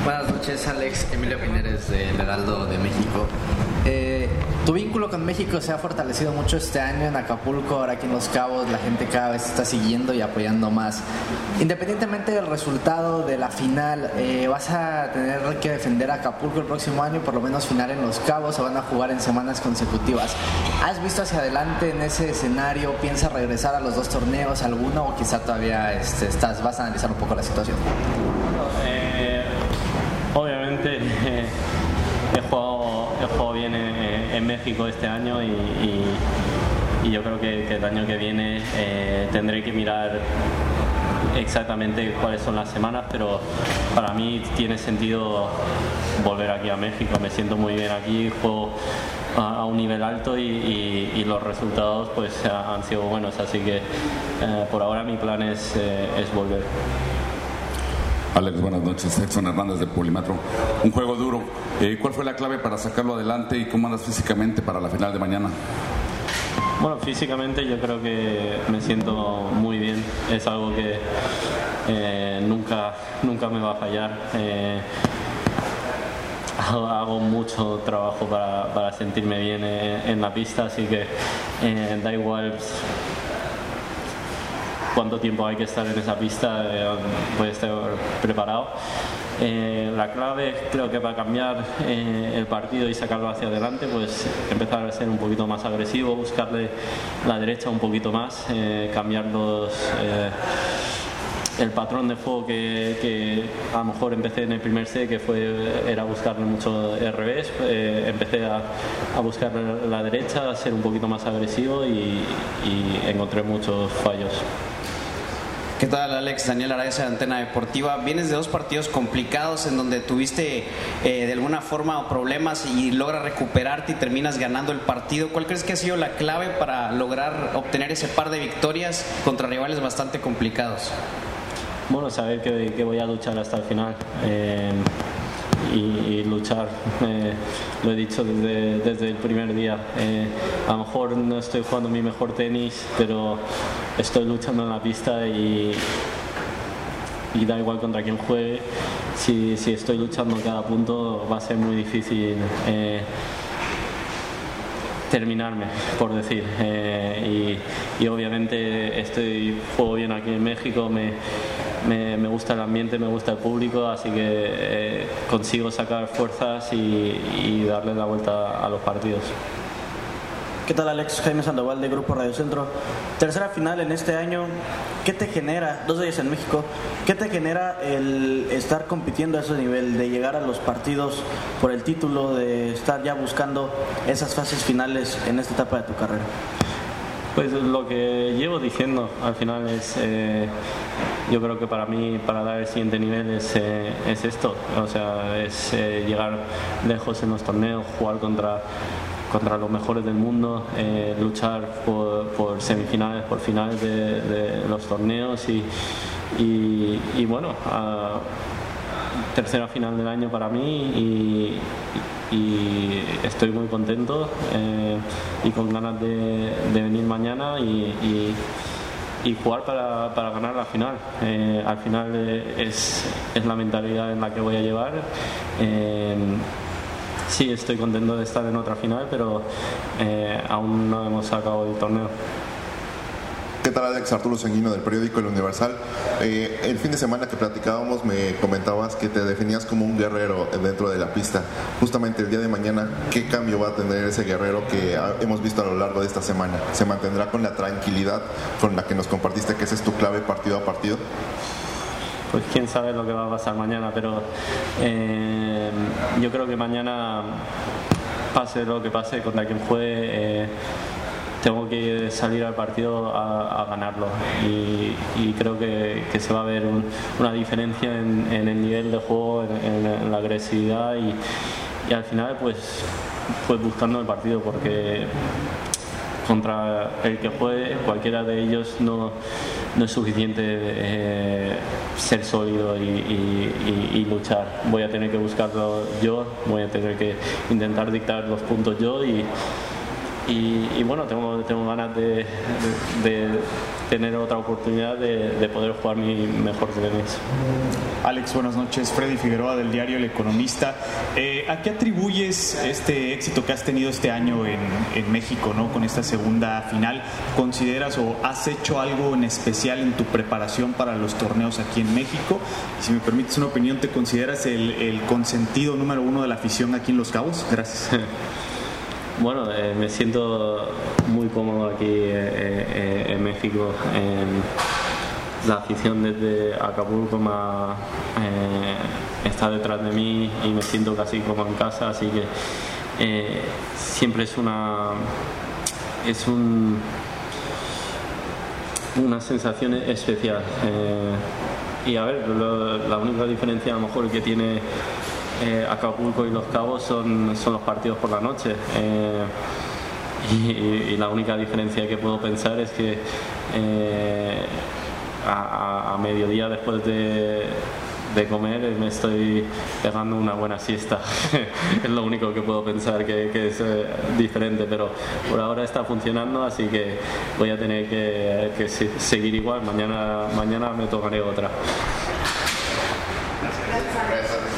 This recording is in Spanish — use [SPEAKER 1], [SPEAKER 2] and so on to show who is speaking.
[SPEAKER 1] Buenas noches, Alex. Emilio Pineres del Heraldo de México. Tu vínculo con México se ha fortalecido mucho este año en Acapulco, ahora aquí en Los Cabos la gente cada vez está siguiendo y apoyando más. Independientemente del resultado de la final, ¿vas a tener que defender a Acapulco el próximo año, por lo menos final en Los Cabos, o van a jugar en semanas consecutivas? ¿Has visto hacia adelante en ese escenario? ¿Piensas regresar a los dos torneos, alguno, o quizá todavía vas a analizar un poco la situación?
[SPEAKER 2] Obviamente he jugado bien en México este año y yo creo que el año que viene tendré que mirar exactamente cuáles son las semanas, pero para mí tiene sentido volver aquí a México. Me siento muy bien aquí, juego a un nivel alto y los resultados pues han sido buenos, así que por ahora mi plan es volver.
[SPEAKER 3] Alex, buenas noches. Edson Hernández de Polimetro. Un juego duro. ¿Cuál fue la clave para sacarlo adelante y cómo andas físicamente para la final de mañana?
[SPEAKER 2] Bueno, físicamente yo creo que me siento muy bien. Es algo que nunca me va a fallar. Hago mucho trabajo para sentirme bien en la pista, así que da igual cuánto tiempo hay que estar en esa pista, puede estar preparado. La clave creo que para cambiar el partido y sacarlo hacia adelante, pues empezar a ser un poquito más agresivo, buscarle la derecha un poquito más, cambiar el patrón de juego que a lo mejor empecé en el primer set, que era buscarle mucho el revés. Empecé a buscar la derecha, a ser un poquito más agresivo y encontré muchos fallos.
[SPEAKER 4] ¿Qué tal, Alex? Daniel Araiza de Antena Deportiva. Vienes de dos partidos complicados en donde tuviste de alguna forma problemas y logras recuperarte y terminas ganando el partido. ¿Cuál crees que ha sido la clave para lograr obtener ese par de victorias contra rivales bastante complicados?
[SPEAKER 2] Bueno, saber que voy a luchar hasta el final y luchar, lo he dicho desde el primer día. A lo mejor no estoy jugando mi mejor tenis, pero estoy luchando en la pista y da igual contra quién juegue. Si estoy luchando cada punto, va a ser muy difícil terminarme, por decir. Y obviamente juego bien aquí en México, me gusta el ambiente, me gusta el público, así que consigo sacar fuerzas y darle la vuelta a los partidos.
[SPEAKER 5] ¿Qué tal, Alex? Jaime Sandoval de Grupo Radio Centro. Tercera final en este año. ¿Qué te genera, 2 días en México, qué te genera el estar compitiendo a ese nivel, de llegar a los partidos por el título, de estar ya buscando esas fases finales en esta etapa de tu carrera?
[SPEAKER 2] Pues lo que llevo diciendo al final es, yo creo que para mí, para dar el siguiente nivel es esto, o sea, es llegar lejos en los torneos, jugar contra los mejores del mundo, luchar por semifinales, por finales de los torneos y bueno, tercera final del año para mí y estoy muy contento y con ganas de venir mañana y jugar para ganar la final. Al final es la mentalidad en la que voy a llevar. Sí, estoy contento de estar en otra final, pero aún no hemos sacado el torneo.
[SPEAKER 6] ¿Qué tal, Alex? Arturo Sanguino del periódico El Universal. El fin de semana que platicábamos me comentabas que te definías como un guerrero dentro de la pista. Justamente el día de mañana, ¿qué cambio va a tener ese guerrero que hemos visto a lo largo de esta semana? ¿Se mantendrá con la tranquilidad con la que nos compartiste que esa es tu clave partido a partido?
[SPEAKER 2] Pues quién sabe lo que va a pasar mañana, pero yo creo que mañana, pase lo que pase, contra quien juegue, tengo que salir al partido a ganarlo y creo que se va a ver una diferencia en el nivel de juego, en la agresividad y al final pues buscando el partido, porque contra el que juegue cualquiera de ellos no es suficiente ser sólido y luchar. Voy a tener que buscarlo yo, voy a tener que intentar dictar los puntos yo y y bueno, tengo ganas de tener otra oportunidad de poder jugar mi mejor tenis.
[SPEAKER 7] Alex, buenas noches. Freddy Figueroa del diario El Economista. ¿A qué atribuyes este éxito que has tenido este año en México, ¿no? Con esta segunda final? ¿Consideras o has hecho algo en especial en tu preparación para los torneos aquí en México? Y si me permites una opinión, ¿te consideras el consentido número uno de la afición aquí en Los Cabos? Gracias.
[SPEAKER 2] Bueno, me siento muy cómodo aquí en México. La afición desde Acapulco está detrás de mí y me siento casi como en casa, así que siempre es una sensación especial. Y a ver, la única diferencia a lo mejor que tiene Acapulco y Los Cabos son los partidos por la noche, y la única diferencia que puedo pensar es que a mediodía después de comer me estoy pegando una buena siesta. Es lo único que puedo pensar que es diferente, pero por ahora está funcionando, así que voy a tener que seguir igual. Mañana me tocaré otra.